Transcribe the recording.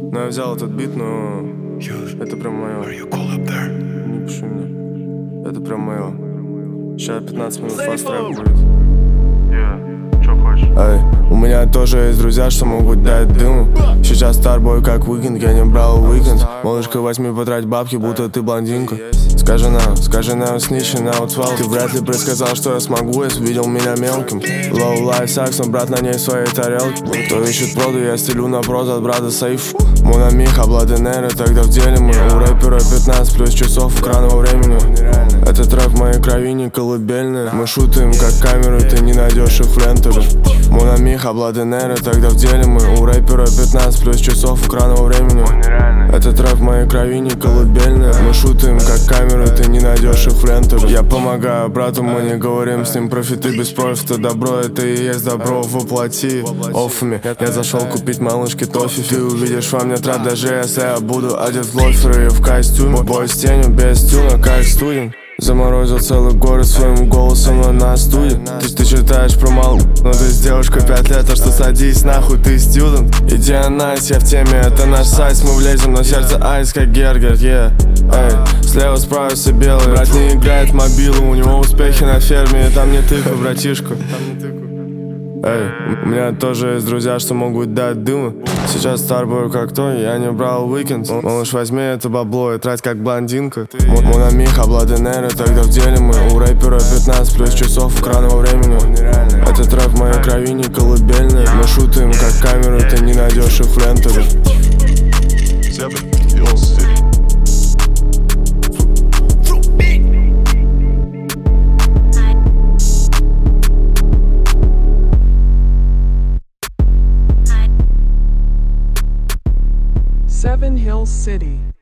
Но я взял этот бит, но это прям мое. Не пиши мне. Это прям мое. Сейчас 15 минут фаст-трек будет. Чё хочешь? Эй, у меня тоже есть друзья, что могут дать дыму. Сейчас старбой как уикенд, я не брал уикенд. Малышка, возьми, потрать бабки, будто ты блондинка. Скажи нам, снищи на утвал. Ты вряд ли предсказал, что я смогу, если видел меня мелким. Low life sucks, но брат на ней своей тарелки. Кто ищет проду, я стелю на прод от брата сейф. Монамих, обладенеры, тогда в деле мы. У рэпера 15 плюс часов экранного времени. Этот рэп в моей крови не колыбельный. Мы шутим как камеры, ты не найдешь их в лентуже. Монамих, обладенеры, тогда в деле мы. У рэпера 15 плюс часов экранного времени. Этот рэп в моей крови не колыбельный. Мы шутим как камеры, ты не найдешь их в лентуже. Я помогаю брату, мы не говорим с ним профиты без профита. Добро это и есть добро воплоти. Оффами, я зашел купить малышке тофи. Ты увидишь во мне трэп, даже если я буду одет в лоферы и в костюме. Бой с тенью, без тюна, как студент. Заморозил целый город своим голосом на студии. Ты читаешь про малу, но ты с девушкой 5 лет, а что садись нахуй, ты студент. Иди найс, я в теме, это наш сайт, мы влезем, но сердце айс, как Гергер, yeah. Эй, слева справа все белые. Брат не играет в мобилу, у него успехи на ферме, и там не тыкай, братишку. Эй, у меня тоже есть друзья, что могут дать дыма. Сейчас старбою как то, я не брал уикенд. Малыш, возьми это бабло и трать как блондинка. Монамих, обладенеры, тогда в деле мы. У рэпера 15 плюс часов экранного времени. Этот рэп в моей крови не колыбельный. Мы шутим как камеры, ты не найдешь их в лентуже. 7 Hills City.